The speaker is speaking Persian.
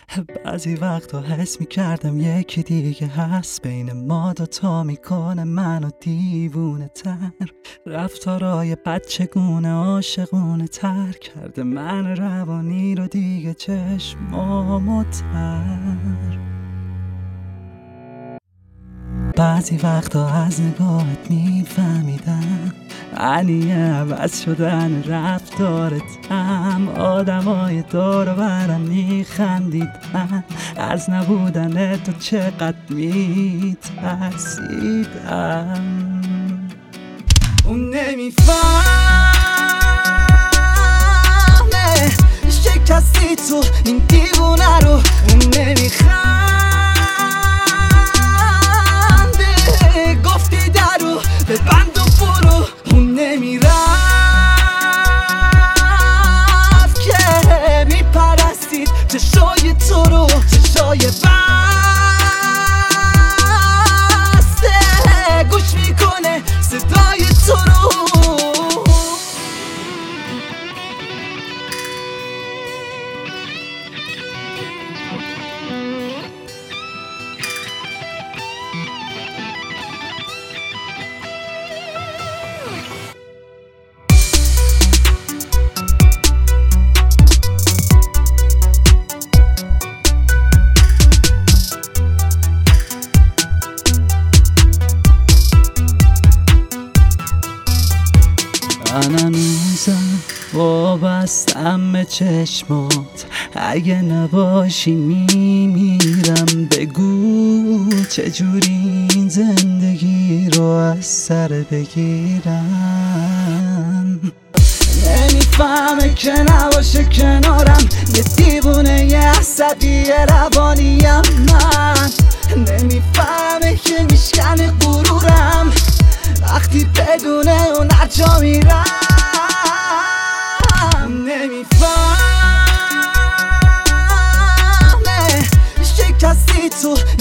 بعضی وقتا حس میکردم یکی دیگه هست بین ما دوتا، میکنه منو دیوونه تر. رفتارای بچگونه عاشقونه تر کرده من روانی رو دیگه چشمامو تر. بعضی وقتا از نگاهت میفهمیدم معنی عوض شدن رفتارتم. آدمای دور و برم میخندیدن از نبودن تو چقدر میترسیدم. اون نمیفهمه شکستی تو این دیوونه رو. اون نمیخنده گفتی درو به بند و برو. اون نمیرفت که میپرستید چشای تو رو، چشای بسته گوش میکنه صدای تو رو. من هنوزم وابستم به چشمات، اگه نباشی میمیرم. بگو چجوری این زندگی رو از سر بگیرم. نمیفهمه که نباشه کنارم یه دیوونه یه عصبی روانیم. من نمیفهمه که میشکنه غرورم وقتی بدونه اون هرجا میرم. نمیفهمه شکستی تو